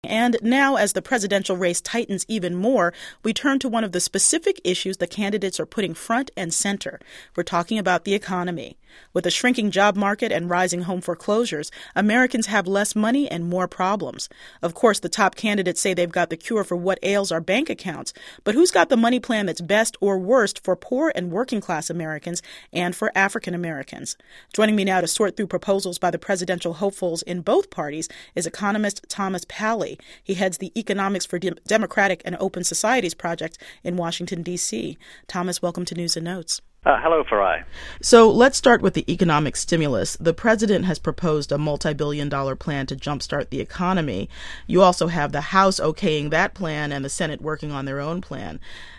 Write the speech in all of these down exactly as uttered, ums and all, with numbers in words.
And now, as the presidential race tightens even more, we turn to one of the specific issues the candidates are putting front and center. We're talking about the economy. With a shrinking job market and rising home foreclosures, Americans have less money and more problems. Of course, the top candidates say they've got the cure for what ails our bank accounts. But who's got the money plan that's best or worst for poor and working class Americans and for African Americans? Joining me now to sort through proposals by the presidential hopefuls in both parties is economist Thomas Palley. He heads the Economics for De- Democratic and Open Societies Project in Washington, D C Thomas, welcome to News and Notes. Uh, hello, Farai. So let's start with the economic stimulus. The president has proposed a multi-billion dollar plan to jumpstart the economy. You also have the House okaying that plan and the Senate working on their own plan.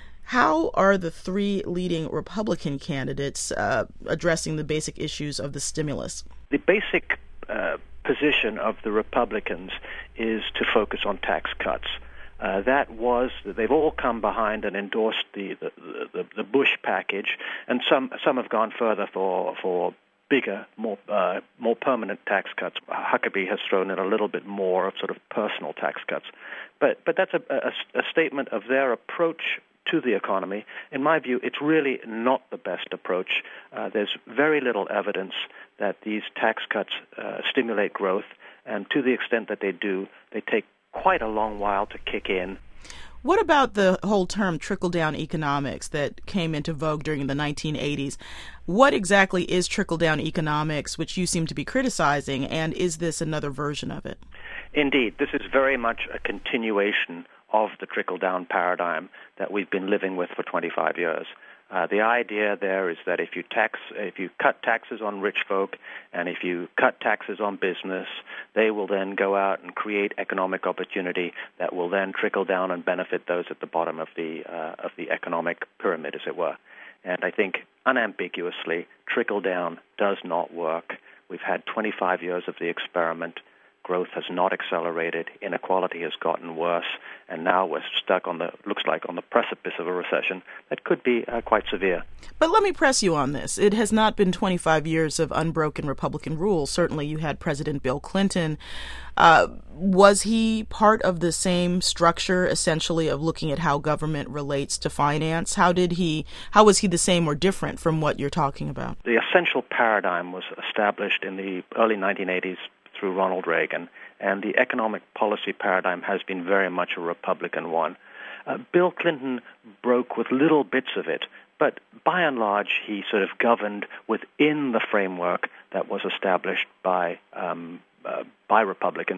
How are the three leading Republican candidates uh, addressing the basic issues of the stimulus? The basic uh, position of the Republicans is to focus on tax cuts. Uh, that was, they've all come behind and endorsed the, the, the, the Bush package, and some some have gone further for for bigger, more uh, more permanent tax cuts. Huckabee has thrown in a little bit more of sort of personal tax cuts. But but that's a, a, a statement of their approach to the economy. In my view, it's really not the best approach. Uh, there's very little evidence that these tax cuts uh, stimulate growth, and to the extent that they do, they take quite a long while to kick in. What about the whole term trickle-down economics that came into vogue during the nineteen eighties? What exactly is trickle-down economics, which you seem to be criticizing, and is this another version of it? Indeed, this is very much a continuation of the trickle-down paradigm that we've been living with for twenty-five years. Uh, the idea there is that if you tax, if you cut taxes on rich folk, and if you cut taxes on business, they will then go out and create economic opportunity that will then trickle down and benefit those at the bottom of the uh, of the economic pyramid, as it were. And I think unambiguously, trickle down does not work. We've had twenty-five years of the experiment. Growth has not accelerated, inequality has gotten worse, and now we're stuck on the, looks like, on the precipice of a recession that could be uh, quite severe. But let me press you on this. It has not been twenty-five years of unbroken Republican rule. Certainly you had President Bill Clinton. Uh, was he part of the same structure, essentially, of looking at how government relates to finance? How did he, how was he the same or different from what you're talking about? The essential paradigm was established in the early nineteen eighties through Ronald Reagan, and the economic policy paradigm has been very much a Republican one. Uh, Bill Clinton broke with little bits of it, but by and large he sort of governed within the framework that was established by um, uh, by Republicans.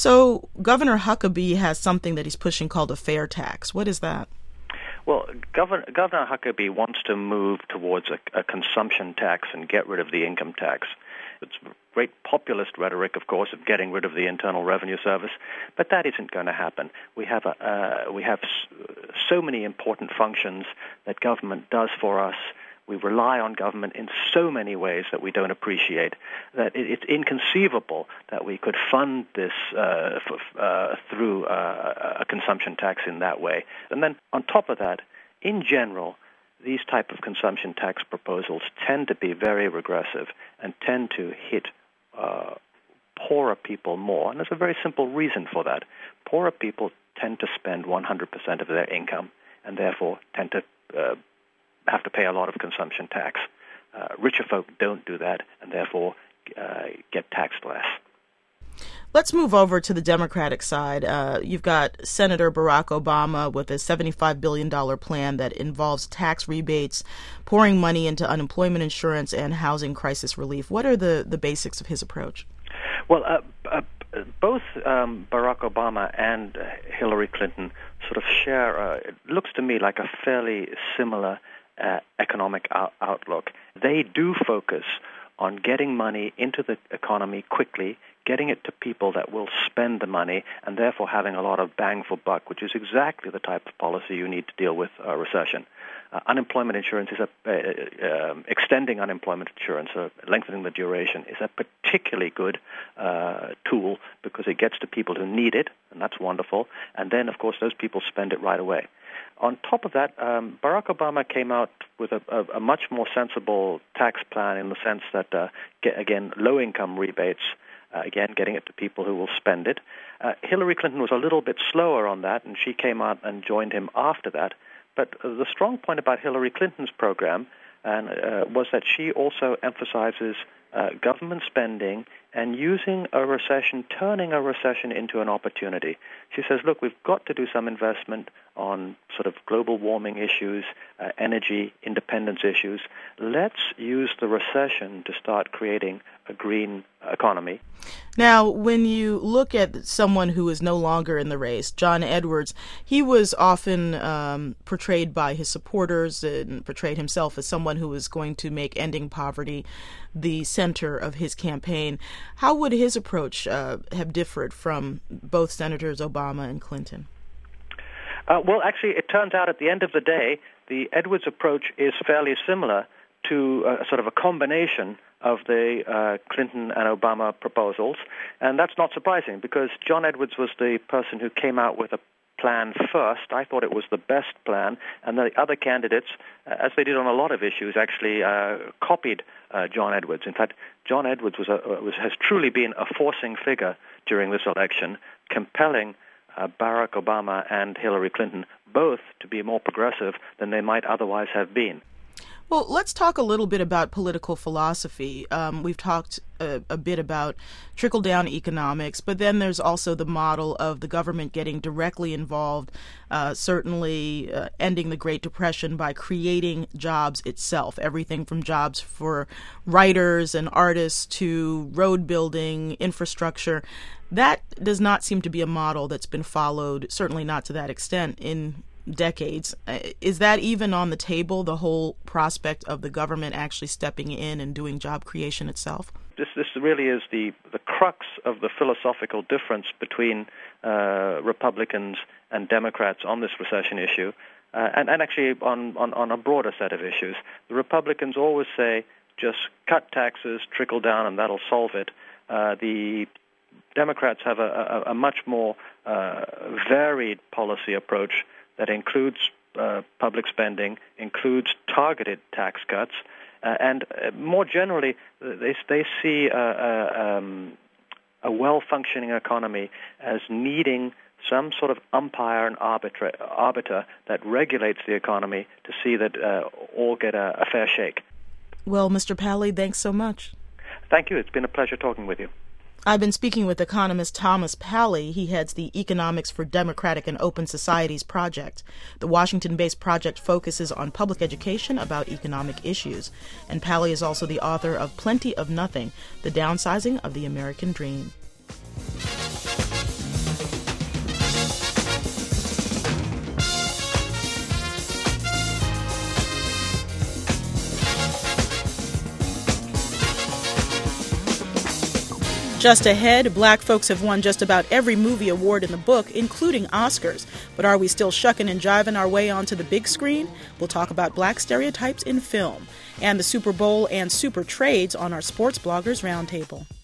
So Governor Huckabee has something that he's pushing called a fair tax. What is that? Well, Governor, Governor Huckabee wants to move towards a, a consumption tax and get rid of the income tax. It's great populist rhetoric, of course, of getting rid of the Internal Revenue Service, but that isn't going to happen. We have a, uh, we have so many important functions that government does for us. We rely on government in so many ways that we don't appreciate, that it, it's inconceivable that we could fund this uh, f- uh, through uh, a consumption tax in that way. And then on top of that, in general, these type of consumption tax proposals tend to be very regressive and tend to hit uh, poorer people more. And there's a very simple reason for that. Poorer people tend to spend one hundred percent of their income and therefore tend to uh, have to pay a lot of consumption tax. Uh, richer folk don't do that and therefore uh, get taxed less. Let's move over to the Democratic side. Uh, you've got Senator Barack Obama with a seventy-five billion dollars plan that involves tax rebates, pouring money into unemployment insurance, and housing crisis relief. What are the, the basics of his approach? Well, uh, uh, both um, Barack Obama and uh, Hillary Clinton sort of share, uh, it looks to me like a fairly similar uh, economic out- outlook. They do focus on getting money into the economy quickly, getting it to people that will spend the money, and therefore having a lot of bang for buck, which is exactly the type of policy you need to deal with a recession. Uh, unemployment insurance is a, uh, um, extending unemployment insurance, or lengthening the duration, is a particularly good uh, tool because it gets to people who need it, and that's wonderful. And then, of course, those people spend it right away. On top of that, um, Barack Obama came out with a, a, a much more sensible tax plan in the sense that, uh, get, again, low-income rebates uh, again, getting it to people who will spend it. Uh, Hillary Clinton was a little bit slower on that, and she came out and joined him after that. But uh, the strong point about Hillary Clinton's program and, uh, was that she also emphasizes uh, government spending and using a recession, turning a recession into an opportunity. She says, look, we've got to do some investment on sort of global warming issues, uh, energy independence issues. Let's use the recession to start creating a green economy. Now, when you look at someone who is no longer in the race, John Edwards, he was often um, portrayed by his supporters and portrayed himself as someone who was going to make ending poverty the center of his campaign. How would his approach uh, have differed from both Senators Obama and Clinton? Uh, well, actually, it turns out at the end of the day, the Edwards approach is fairly similar to a, sort of a combination of the uh, Clinton and Obama proposals. And that's not surprising because John Edwards was the person who came out with a plan first. I thought it was the best plan, and the other candidates, uh, as they did on a lot of issues, actually uh, copied uh, John Edwards. In fact, John Edwards was, a, was has truly been a forcing figure during this election, compelling uh, Barack Obama and Hillary Clinton both to be more progressive than they might otherwise have been. Well, let's talk a little bit about political philosophy. Um, we've talked a, a bit about trickle-down economics, but then there's also the model of the government getting directly involved, uh, certainly uh, ending the Great Depression by creating jobs itself, everything from jobs for writers and artists to road building, infrastructure. That does not seem to be a model that's been followed, certainly not to that extent, in decades. Is that even on the table, the whole prospect of the government actually stepping in and doing job creation itself? This this really is the, the crux of the philosophical difference between uh, Republicans and Democrats on this recession issue, uh, and, and actually on, on, on a broader set of issues. The Republicans always say, just cut taxes, trickle down, and that'll solve it. Uh, the Democrats have a, a, a much more uh, varied policy approach that includes uh, public spending, includes targeted tax cuts, uh, and uh, more generally, they, they see a, a, um, a well-functioning economy as needing some sort of umpire and arbiter, arbiter that regulates the economy to see that uh, all get a, a fair shake. Well, Mister Pally, thanks so much. Thank you. It's been a pleasure talking with you. I've been speaking with economist Thomas Pally. He heads the Economics for Democratic and Open Societies project. The Washington-based project focuses on public education about economic issues. And Pally is also the author of Plenty of Nothing, The Downsizing of the American Dream. Just ahead, black folks have won just about every movie award in the book, including Oscars. But are we still shucking and jiving our way onto the big screen? We'll talk about black stereotypes in film and the Super Bowl and super trades on our Sports Bloggers Roundtable.